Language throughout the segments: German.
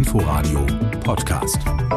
Inforadio Podcast.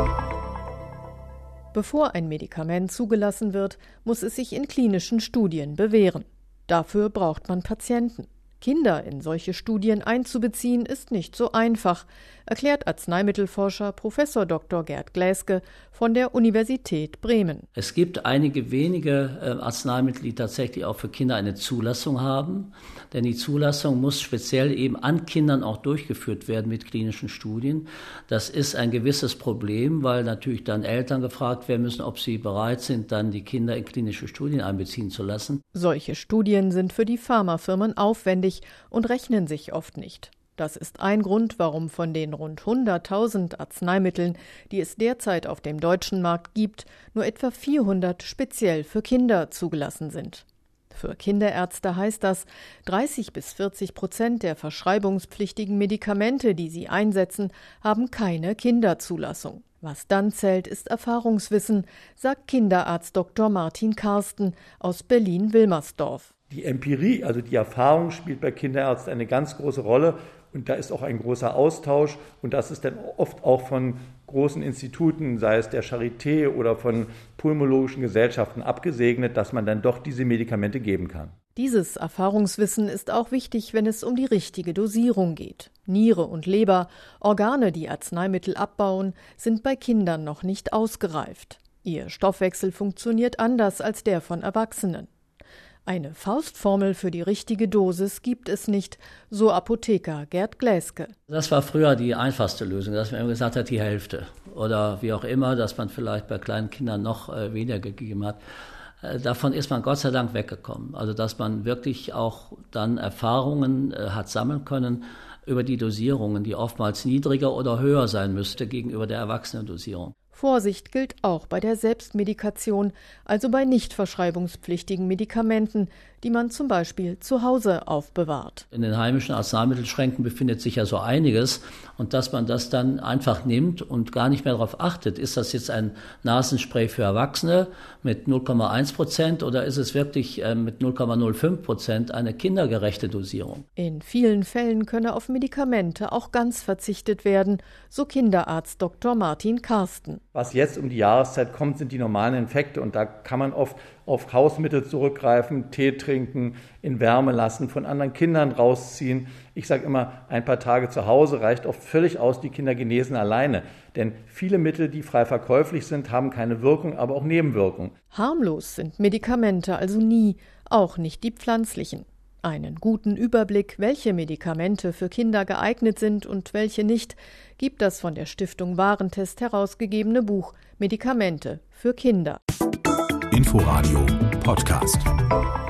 Bevor ein Medikament zugelassen wird, muss es sich in klinischen Studien bewähren. Dafür braucht man Patienten. Kinder in solche Studien einzubeziehen, ist nicht so einfach, erklärt Arzneimittelforscher Prof. Dr. Gerd Gläske von der Universität Bremen. Es gibt einige wenige Arzneimittel, die tatsächlich auch für Kinder eine Zulassung haben. Denn die Zulassung muss speziell eben an Kindern auch durchgeführt werden mit klinischen Studien. Das ist ein gewisses Problem, weil natürlich dann Eltern gefragt werden müssen, ob sie bereit sind, dann die Kinder in klinische Studien einbeziehen zu lassen. Solche Studien sind für die Pharmafirmen aufwendig und rechnen sich oft nicht. Das ist ein Grund, warum von den rund 100.000 Arzneimitteln, die es derzeit auf dem deutschen Markt gibt, nur etwa 400 speziell für Kinder zugelassen sind. Für Kinderärzte heißt das, 30-40% der verschreibungspflichtigen Medikamente, die sie einsetzen, haben keine Kinderzulassung. Was dann zählt, ist Erfahrungswissen, sagt Kinderarzt Dr. Martin Karsten aus Berlin-Wilmersdorf. Die Empirie, also die Erfahrung, spielt bei Kinderärzten eine ganz große Rolle und da ist auch ein großer Austausch und das ist dann oft auch von großen Instituten, sei es der Charité oder von pulmonologischen Gesellschaften abgesegnet, dass man dann doch diese Medikamente geben kann. Dieses Erfahrungswissen ist auch wichtig, wenn es um die richtige Dosierung geht. Niere und Leber, Organe, die Arzneimittel abbauen, sind bei Kindern noch nicht ausgereift. Ihr Stoffwechsel funktioniert anders als der von Erwachsenen. Eine Faustformel für die richtige Dosis gibt es nicht, so Apotheker Gerd Gläske. Das war früher die einfachste Lösung, dass man immer gesagt hat, die Hälfte. Oder wie auch immer, dass man vielleicht bei kleinen Kindern noch weniger gegeben hat. Davon ist man Gott sei Dank weggekommen. Also dass man wirklich auch dann Erfahrungen hat sammeln können über die Dosierungen, die oftmals niedriger oder höher sein müsste gegenüber der Erwachsenendosierung. Vorsicht gilt auch bei der Selbstmedikation, also bei nicht verschreibungspflichtigen Medikamenten, die man zum Beispiel zu Hause aufbewahrt. In den heimischen Arzneimittelschränken befindet sich ja so einiges und dass man das dann einfach nimmt und gar nicht mehr darauf achtet, ist das jetzt ein Nasenspray für Erwachsene mit 0,1% oder ist es wirklich mit 0,05% eine kindergerechte Dosierung? In vielen Fällen könne auf Medikamente auch ganz verzichtet werden, so Kinderarzt Dr. Martin Karsten. Was jetzt um die Jahreszeit kommt, sind die normalen Infekte und da kann man oft auf Hausmittel zurückgreifen, Tee trinken, in Wärme lassen, von anderen Kindern rausziehen. Ich sage immer, ein paar Tage zu Hause reicht oft völlig aus, die Kinder genesen alleine. Denn viele Mittel, die frei verkäuflich sind, haben keine Wirkung, aber auch Nebenwirkungen. Harmlos sind Medikamente also nie, auch nicht die pflanzlichen. Einen guten Überblick, welche Medikamente für Kinder geeignet sind und welche nicht, gibt das von der Stiftung Warentest herausgegebene Buch Medikamente für Kinder. Inforadio Podcast.